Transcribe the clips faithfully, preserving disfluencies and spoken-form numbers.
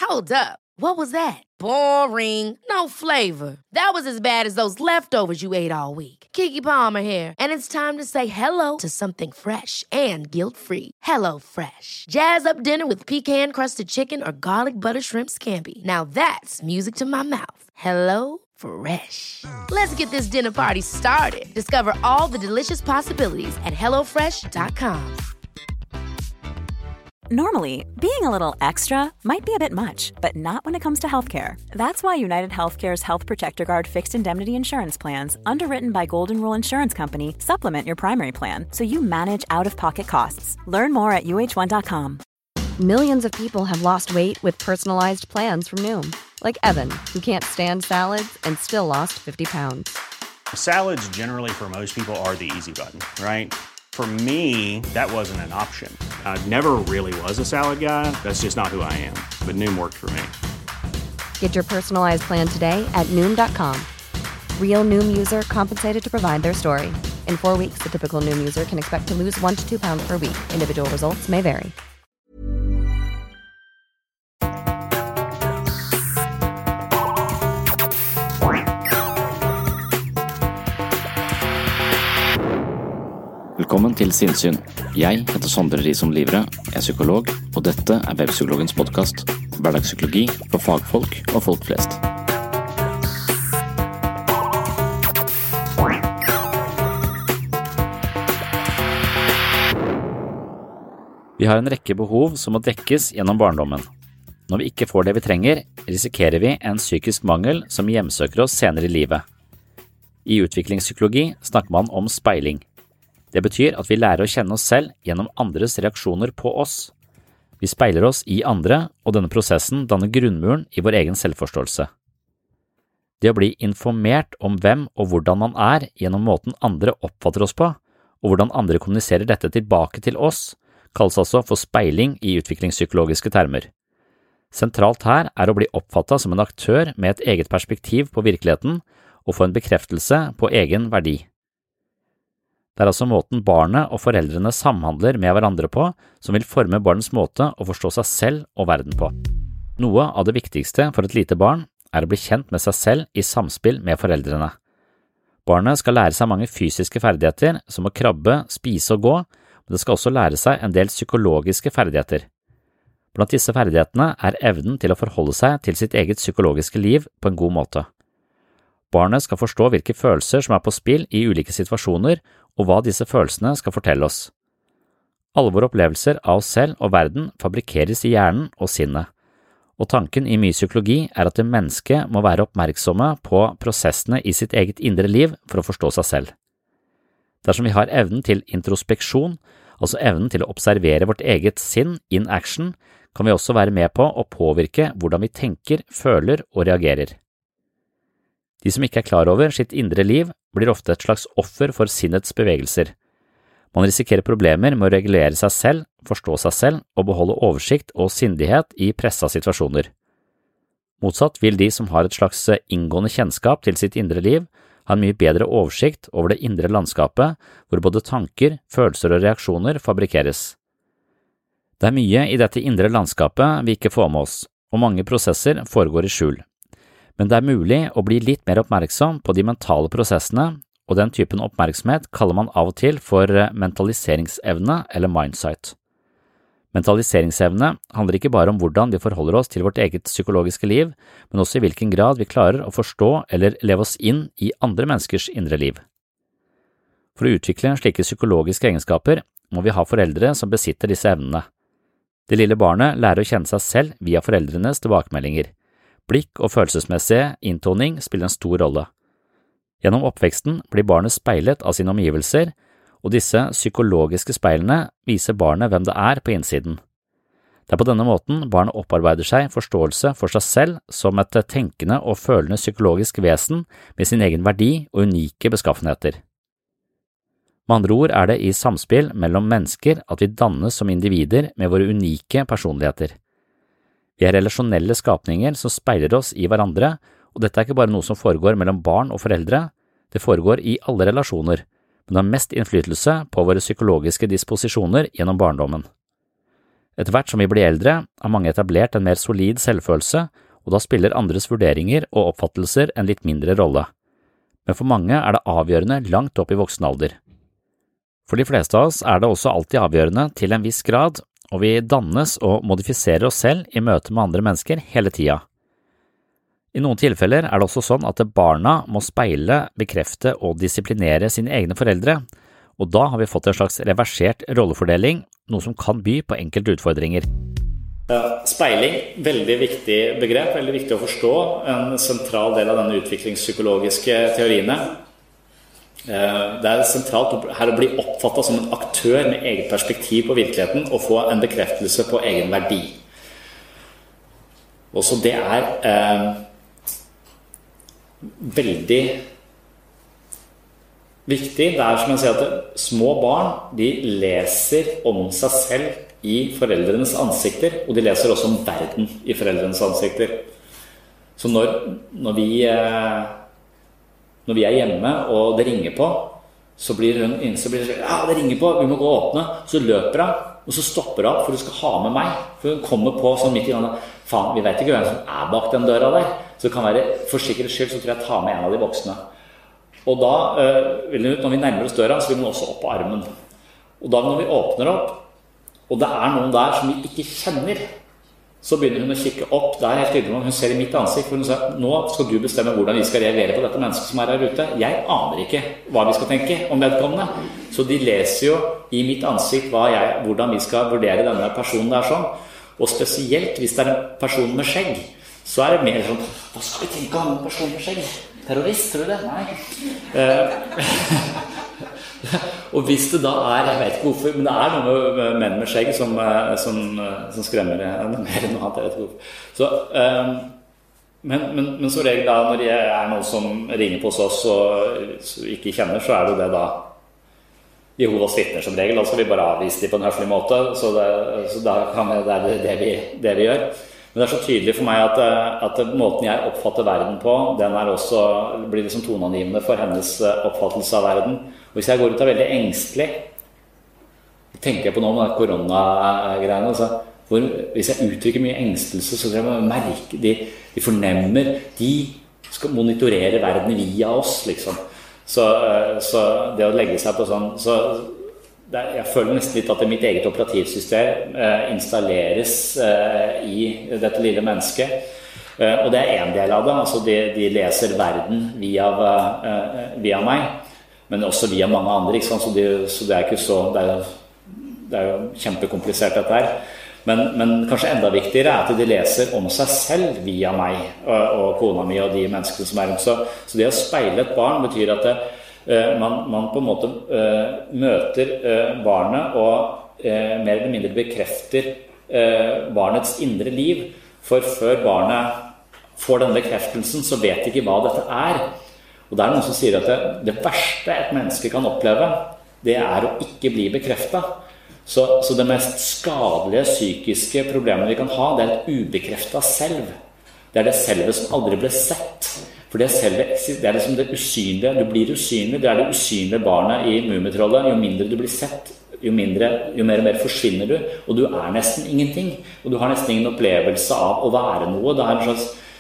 Hold up. What was that? Boring. No flavor. That was as bad as those leftovers you ate all week. Keke Palmer here, and it's time to say hello to something fresh and guilt-free. Hello Fresh. Jazz up dinner with pecan-crusted chicken or garlic butter shrimp scampi. Now that's music to my mouth. Hello Fresh. Let's get this dinner party started. Discover all the delicious possibilities at hello fresh dot com. Normally, being a little extra might be a bit much, but not when it comes to healthcare. That's why United Healthcare's Health Protector Guard fixed indemnity insurance plans, underwritten by Golden Rule Insurance Company, supplement your primary plan so you manage out-of-pocket costs. Learn more at U H one dot com. Millions of people have lost weight with personalized plans from Noom. Like Evan, who can't stand salads and still lost fifty pounds. Salads generally for most people are the easy button, right? For me, that wasn't an option. I never really was a salad guy. That's just not who I am. But Noom worked for me. Get your personalized plan today at Noom dot com. Real Noom user compensated to provide their story. In four weeks, the typical Noom user can expect to lose one to two pounds per week. Individual results may vary. Velkommen til Sinnsyn. Jeg heter Sondre Risom Livre, er psykolog, og dette er Webpsykologens podcast. Hverdagspsykologi for fagfolk og folk flest. Vi har en rekke behov som må dekkes gjennom barndommen. Når vi ikke får det vi trenger, risikerer vi en psykisk mangel som hjemsøker oss senere i livet. I utviklingspsykologi snakker man om speiling. Det betyr at vi lærer å kjenne oss selv gjennom andres reaksjoner på oss. Vi speiler oss i andre, og denne prosessen danner grunnmuren i vår egen selvforståelse. Det å bli informert om hvem og hvordan man er gjennom måten andre oppfatter oss på, og hvordan andre kommuniserer dette tilbake til oss, kalles altså for speiling i utviklingspsykologiske termer. Sentralt her er å bli oppfattet som en aktør med et eget perspektiv på virkeligheten, og få en bekreftelse på egen verdi. Det er altså måten barnet og foreldrene samhandler med hverandre på som vil forme barnets måte å forstå seg selv og verden på. Noe av det viktigste for et lite barn er å bli kjent med seg selv i samspill med foreldrene. Barnet skal lære seg mange fysiske ferdigheter som å krabbe, spise og gå, men det skal også lære seg en del psykologiske ferdigheter. Blant disse ferdighetene er evnen til å forholde seg til sitt eget psykologiske liv på en god måte. Barnet skal forstå hvilke følelser som er på spill i ulike situasjoner, og hva disse følelsene skal fortelle oss. Alle våre opplevelser av oss selv og verden fabrikeres i hjernen og sinnet, og tanken i mye psykologi er at det mennesket må være oppmerksomme på prosessene i sitt eget indre liv for å forstå seg selv. Dersom vi har evnen til introspeksjon, altså evnen til å observere vårt eget sinn in action, kan vi også være med på å påvirke hvordan vi tenker, føler og reagerer. De som ikke er klar over sitt indre liv, blir ofte et slags offer for sinnets bevegelser. Man risikerer problemer med å regulere seg selv, forstå seg selv og beholde oversikt og sindighet i pressa situasjoner. Motsatt vil de som har et slags inngående kjennskap til sitt indre liv, ha en mye bedre oversikt over det indre landskapet, hvor både tanker, følelser og reaksjoner fabrikeres. Det er mye i dette indre landskapet vi ikke får med oss, og mange prosesser foregår i skjul. Men det er mulig å bli litt mer oppmerksom på de mentale prosessene, og den typen oppmerksomhet kaller man av og til for mentaliseringsevne eller mindsight. Mentaliseringsevne handler ikke bare om hvordan vi forholder oss til vårt eget psykologiske liv, men også i hvilken grad vi klarer å forstå eller leve oss inn i andre menneskers indre liv. For å utvikle slike psykologiske egenskaper må vi ha foreldre som besitter disse evnene. Det lille barnet lærer å kjenne seg selv via foreldrenes tilbakemeldinger. Blikk og følelsesmessig inntoning spiller en stor rolle. Gjennom oppveksten blir barnet speilet av sine omgivelser, og disse psykologiske speilene viser barnet hvem det er på innsiden. Det er på denne måten barnet opparbeider seg forståelse for seg selv som et tenkende og følende psykologisk vesen med sin egen verdi og unike beskaffenheter. Med andre ord er det i samspill mellom mennesker at vi dannes som individer med våre unike personligheter. Vi er relasjonelle skapninger som speiler oss i hverandre, og dette er ikke bare noe som foregår mellom barn og foreldre, det foregår i alle relasjoner, men det har mest innflytelse på våre psykologiske disposisjoner gjennom barndommen. Etter hvert som vi blir eldre, har mange etablert en mer solid selvfølelse, og da spiller andres vurderinger og oppfattelser en litt mindre rolle. Men for mange er det avgjørende langt opp i voksen alder. For de fleste av oss er det også alltid avgjørende til en viss grad, og vi dannes og modifiserer oss selv i møte med andre mennesker hele tida. I noen tilfeller er det også sånn at barna må speile, bekrefte og disiplinere sine egne foreldre, og da har vi fått en slags reversert rollefordeling, noe som kan by på enkelte utfordringer. Ja, speiling, veldig viktig begrep, veldig viktig å forstå, en sentral del av denne utviklingspsykologiske teoriene. Det er sentralt her å bli oppfattet som en aktør med eget perspektiv på virkeligheten og få en bekreftelse på egen verdi. Også det er eh, veldig viktig. Det er som jeg sier at små barn, de leser om seg selv i foreldrenes ansikter, og de leser også om verden i foreldrenes ansikter. Så når, når vi eh, Når vi er hjemme og det ringer på, så blir hun inne, så blir det sånn, ja, det ringer på, vi må gå og åpne. Så løper hun, og så stopper hun, for hun skal ha med meg. For hun kommer på sånn midt i gangen, faen, vi vet ikke hvem som er bak den døra der. Så det kan være, for sikkerhets skyld, så tror jeg ta med en av de voksne. Og da, øh, når vi nærmer oss døra, så vil hun også opp på armen. Og da når vi åpner opp, og det er noen der som vi ikke kjenner, så begynner hun å kikke opp der helt tydelig, hun ser i mitt ansikt, for hun sier, nå skal du bestemme hvordan vi skal reagere på dette mennesket som er her ute. Jeg aner ikke hva vi skal tenke om vedkommende. Så de leser jo i mitt ansikt hva jeg, hvordan vi skal vurdere denne personen der sånn. Og spesielt hvis det er en person med skjegg, så er det mer sånn, hva skal vi tenke om en person med skjegg? Terrorist, tror du det? Nei. Uh, og hvis det da er, jeg vet ikke hvorfor, men det er noen menn med skjegg som, som, som skremmer mer enn noe annet, jeg vet ikke hvorfor. Så, um, men, men, men så regel da, når det er noen som ringer på oss og ikke kjenner, så er det det da Jehovas vitner som regel, da skal vi bare avvise dem på en høflig måte, så, det, så da kan vi, det er det, det, vi, det vi gjør. Men det er så tydelig for meg at, at måten jeg oppfatter verden på, den er også, blir liksom toneangivende for hennes oppfattelse av verden. Og hvis jeg går ut av veldig engstelig, tenker jeg på noe med koronagreiene, altså, hvor, hvis jeg uttrykker mye engstelse, så tror jeg man merker, de, de fornemmer, de skal monitorere verden via oss, liksom. Så, så det å legge seg på sånn, så det, jeg føler nesten litt at mitt eget operativsystem eh, installeres eh, i dette lille mennesket. Eh, og det er en del av det, altså de, de leser verden via, eh, via meg, men også via mange andre, ikke sant? Så, de, så det er ikke så, det er, det er jo kjempekomplisert dette her. Men, men kanskje enda viktigere er at de leser om seg selv via meg og, og kona mi og de menneskene som er rundt. Så, så det å speile et barn betyr at det, uh, man, man på en måte uh, møter uh, barnet og uh, mer eller mindre bekrefter uh, barnets indre liv. For før barnet får denne bekreftelsen, så vet de ikke hva dette er. Og det er noen som sier at det, det verste et menneske kan oppleve, det er å ikke bli bekreftet. Så, så det mest skadelige psykiske problemet vi kan ha, det er et ubekreftet selv. Det er det selve som aldri ble sett. For det, selve, det er liksom det usynlige. Du blir usynlig. Det er det usynlige barnet i Mumitrollet. Jo mindre du blir sett, jo, mindre, jo mer og mer forsvinner du. Og du er nesten ingenting. Og du har nesten ingen opplevelse av å være noe. Det er en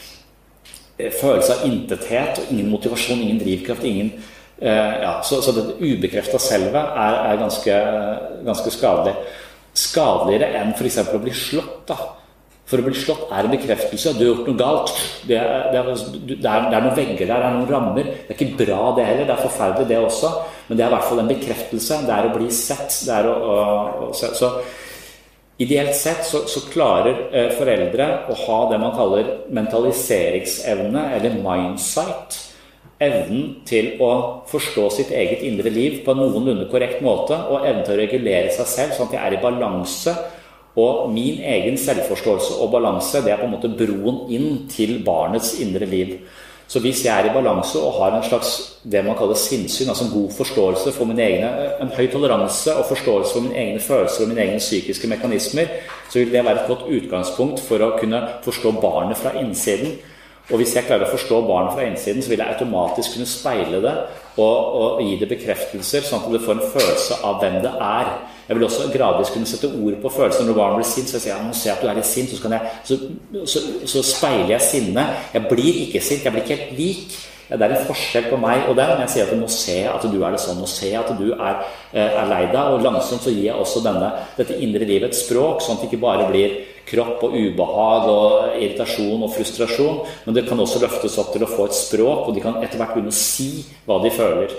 slags følelse av intethet, og ingen motivasjon, ingen drivkraft, ingen... Uh, ja, så, så det ubekreftet selve er, er ganske, ganske skadelig. Skadeligere enn for eksempel å bli slått da. For å bli slått er en bekreftelse, du har gjort noe galt. Det er, det, er, det, er, det er noen vegger der, det er noen rammer. Det er ikke bra det heller, det er forferdelig det også. Men det er i hvert fall en bekreftelse, det er å bli sett. Det er å, å, å, så, så ideelt sett så, så klarer eh, foreldre å ha det man kaller mentaliseringsevne, eller mindsight. Evnen til å forstå sitt eget indre liv på en noenlunde korrekt måte, og evnen til å regulere seg selv, sånn at jeg er i balanse, og min egen selvforståelse og balanse, det er på en måte broen inn til barnets indre liv. Så hvis jeg er i balanse og har en slags, det man kaller sinnssyn, altså en god forståelse for mine egne, en høy toleranse og forståelse for mine egne følelser og mine egne psykiske mekanismer, så vil det være et godt utgangspunkt for å kunne forstå barnet fra innsiden. Og hvis jeg klarer å forstå barn fra innsiden, så vil jeg automatisk kunne speile det og, og gi det bekreftelser, sånn at det får en følelse av hvem det er. Jeg vil også gradvis kunne sette ord på følelser. Når barn blir sint, så sier jeg, nå ser jeg at du er litt sint, så, kan jeg, så, så, så speiler jeg sinne. Jeg blir ikke sint, jeg blir ikke helt lik. Ja, det er en forskjell på meg og den, men jeg sier at nå ser jeg at du er det sånn, nå ser jeg at du er, er lei deg, og langsomt så gir jeg også denne, dette indre livet et språk, sånn at det ikke bare blir kropp og ubehag og irritasjon og frustrasjon, men det kan også løftes opp til å få et språk, og de kan etter hvert begynne å si hva de føler.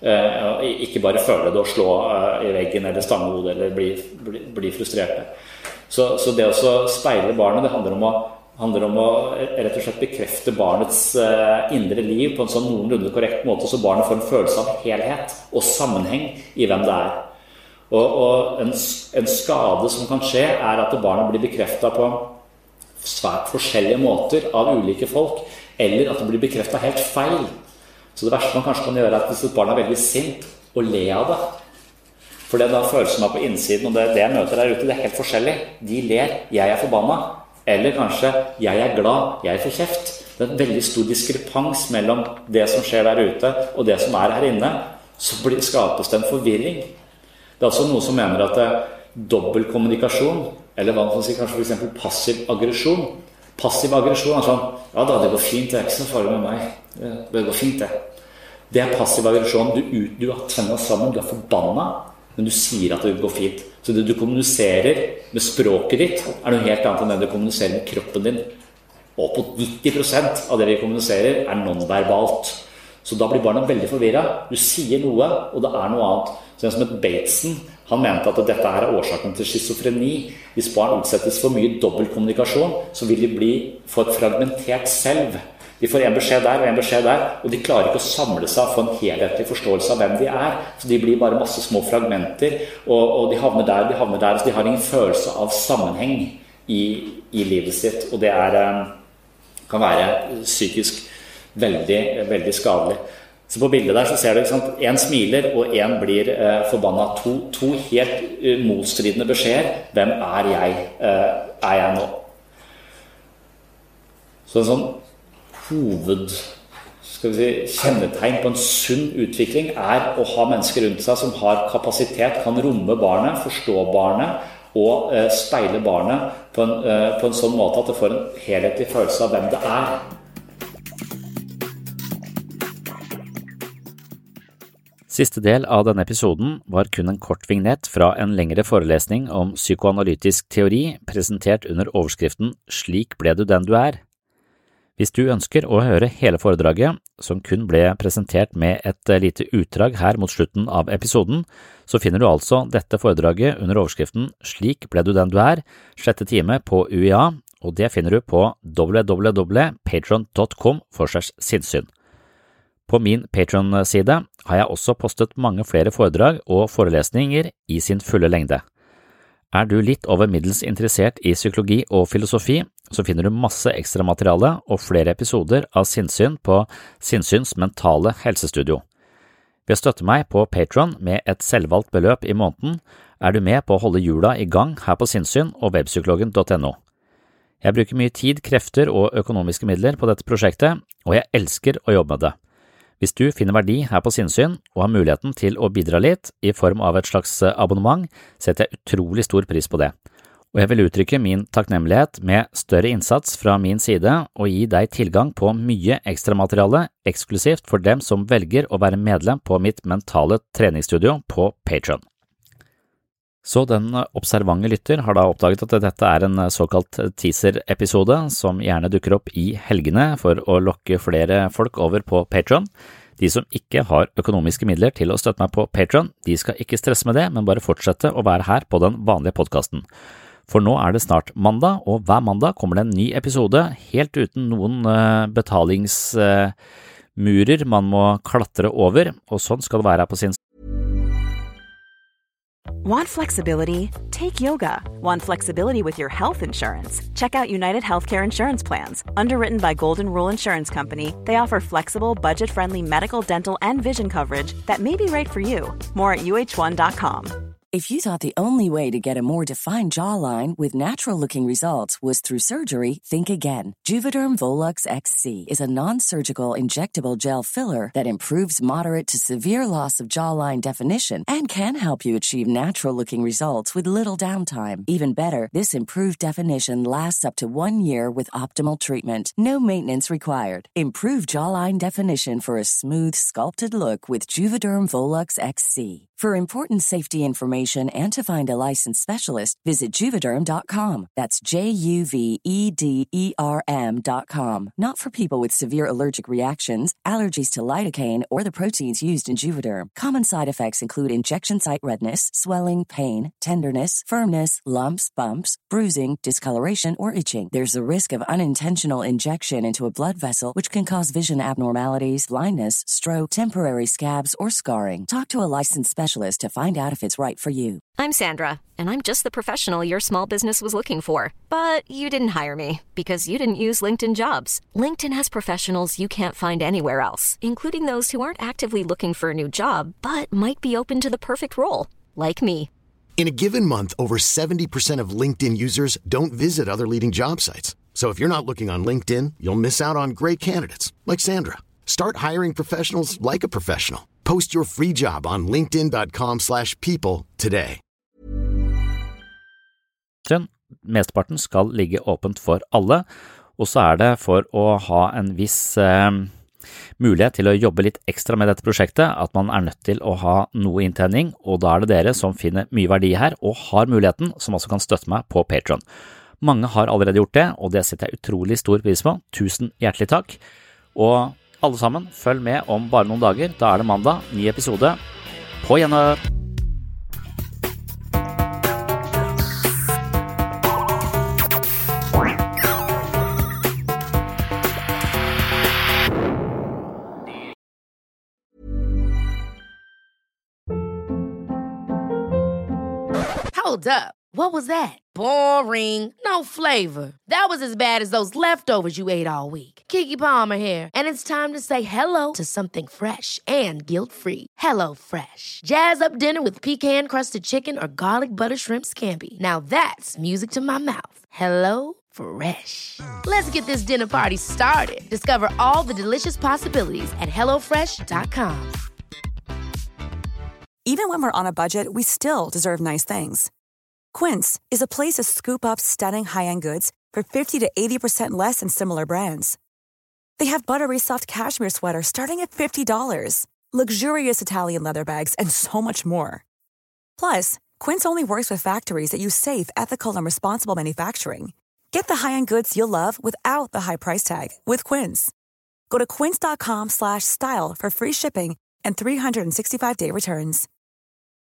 Eh, ikke bare føle det og slå eh, i veggen eller stange hodet eller bli, bli, bli frustrerte. Så, så det å speile barnet, det handler om å handler om å rett og slett bekrefte barnets uh, indre liv på en sånn noenlunde korrekt måte, så barnet får en følelse av helhet og sammenheng i hvem det er. Og, og en, en skade som kan skje er at barnet blir bekreftet på svært forskjellige måter av ulike folk, eller at det blir bekreftet helt feil. Så det verste man kanskje kan gjøre er at hvis et barn er veldig sint, og le av det. For det er da følelsen av på innsiden, og det, det jeg møter der ute, det er helt forskjellig. De ler, jeg er forbannet. Eller kanskje, jeg er glad, jeg får kjeft. Det er en veldig stor diskrepans mellom det som skjer der ute, og det som er her inne. Så blir, skapes det en forvirring. Det er også noe som mener at det er dobbeltkommunikasjon, eller hva man sier, kanskje for eksempel passiv aggresjon. Passiv aggresjon er sånn, ja da, det går fint, det er ikke så farlig med meg. Det går fint, det. Det er passiv aggresjon. Du, du har tennet sammen, du er forbannet, men du sier at det går fint. Så det du kommuniserer med språket ditt er noe helt annet enn det du kommuniserer med kroppen din. Og på nitti prosent av det vi kommuniserer er nonverbalt. Så da blir barna veldig forvirret. Du sier noe, og det er noe annet. Så en som het Bateson, han mente at dette er årsaken til schizofreni. Hvis barn utsettes for mye dobbeltkommunikasjon, så vil de bli for et fragmentert selv. De får en beskjed der og en beskjed der, og de klarer ikke å samle seg og få en helhetlig forståelse av hvem de er. Så de blir bare masse små fragmenter, og, og de havner der, de havner der, så de har ingen følelse av sammenheng i, i livet sitt, og det er, kan være psykisk veldig, veldig skadelig. Så på bildet der så ser du, ikke sant, en smiler og en blir eh, forbannet. To, to helt uh, motstridende beskjeder. Hvem er jeg, uh, er jeg nå? Så en sånn hoved skal vi si, kjennetegn på en sunn utvikling er å ha mennesker rundt seg som har kapasitet, kan romme barnet, forstå barnet og eh, speile barnet på en, eh, på en sånn måte at det får en helhetlig følelse av hvem det er. Siste del av denne episoden var kun en kort vignett fra en lengre forelesning om psykoanalytisk teori presentert under overskriften «Slik ble du den du er». Hvis du ønsker å høre hele foredraget, som kun ble presentert med et lite utdrag her mot slutten av episoden, så finner du altså dette foredraget under overskriften «Slik ble du den du er», sjette time på U I A, og det finner du på w w w punktum patreon punktum com slash sinnssyn. På min Patreon-side har jeg også postet mange flere foredrag og forelesninger i sin fulle lengde. Er du litt over middels interessert i psykologi og filosofi, så finner du masse ekstra materiale og flere episoder av Sinnssyn på Sinnsyns mentale helsestudio. Ved å støtte meg på Patreon med et selvvalgt beløp i måneden, er du med på å holde hjula i gang her på Sinnssyn og webpsykologen punktum no. Jeg bruker mye tid, krefter og økonomiske midler på dette prosjektet, og jeg elsker å jobbe med det. Hvis du finner verdi her på Sinnssyn og har muligheten til å bidra litt i form av et slags abonnement, setter jeg utrolig stor pris på det. Og jeg vil uttrykke min takknemlighet med større innsats fra min side og gi deg tilgang på mye ekstra materiale eksklusivt for dem som velger å være medlem på mitt mentale treningsstudio på Patreon. Så den observante lytter har da oppdaget at dette er en såkalt teaser-episode som gjerne dukker opp i helgene for å lokke flere folk over på Patreon. De som ikke har økonomiske midler til å støtte meg på Patreon, de skal ikke stresse med det, men bare fortsette å være her på den vanlige podcasten. For nå er det snart mandag, og hver mandag kommer det en ny episode, helt uten noen betalingsmurer man må klatre over, og sånn skal det være her på Sinnssyn. Want flexibility? Take yoga. Want flexibility with your health insurance? Check out United Healthcare Insurance Plans. Underwritten by Golden Rule Insurance Company, they offer flexible, budget-friendly medical, dental, and vision coverage that may be right for you. More at U H one dot com. If you thought the only way to get a more defined jawline with natural-looking results was through surgery, think again. Juvederm Volux X C is a non-surgical injectable gel filler that improves moderate to severe loss of jawline definition and can help you achieve natural-looking results with little downtime. Even better, this improved definition lasts up to one year with optimal treatment. No maintenance required. Improve jawline definition for a smooth, sculpted look with Juvederm Volux X C. For important safety information and to find a licensed specialist, visit Juvederm dot com. That's J U V E D E R M dot com. Not for people with severe allergic reactions, allergies to lidocaine, or the proteins used in Juvederm. Common side effects include injection site redness, swelling, pain, tenderness, firmness, lumps, bumps, bruising, discoloration, or itching. There's a risk of unintentional injection into a blood vessel, which can cause vision abnormalities, blindness, stroke, temporary scabs, or scarring. Talk to a licensed specialist to find out if it's right for you. I'm Sandra, and I'm just the professional your small business was looking for. But you didn't hire me because you didn't use LinkedIn Jobs. LinkedIn has professionals you can't find anywhere else, including those who aren't actively looking for a new job, but might be open to the perfect role, like me. In a given month, over seventy percent of LinkedIn users don't visit other leading job sites. So if you're not looking on LinkedIn, you'll miss out on great candidates like Sandra. Start hiring professionals like a professional. Post your free job on linkedin dot com slash people today. Mesteparten skal ligge åpent for alle, og så er det for å ha en viss eh, mulighet til å jobbe litt ekstra med dette prosjektet, at man er nødt til å ha noe inntjening, og da er det dere som finner mye verdi her, og har muligheten, som også kan støtte meg på Patreon. Mange har allerede gjort det, og det setter jeg utrolig stor pris på. Tusen hjertelig takk. Og alle sammen, følg med om bare noen dager. Da er det mandag, ny episode. På gjenhør! Hold up. What was that? Boring. No flavor. That was as bad as those leftovers you ate all week. Keke Palmer here, and it's time to say hello to something fresh and guilt-free. Hello Fresh. Jazz up dinner with pecan-crusted chicken or garlic butter shrimp scampi. Now that's music to my mouth. Hello Fresh. Let's get this dinner party started. Discover all the delicious possibilities at hello fresh dot com. Even when we're on a budget, we still deserve nice things. Quince is a place to scoop up stunning high-end goods for fifty to eighty percent less than similar brands. They have buttery soft cashmere sweaters starting at fifty dollars, luxurious Italian leather bags, and so much more. Plus, Quince only works with factories that use safe, ethical, and responsible manufacturing. Get the high-end goods you'll love without the high price tag with Quince. Go to quince dot com slash style for free shipping and three sixty-five day returns.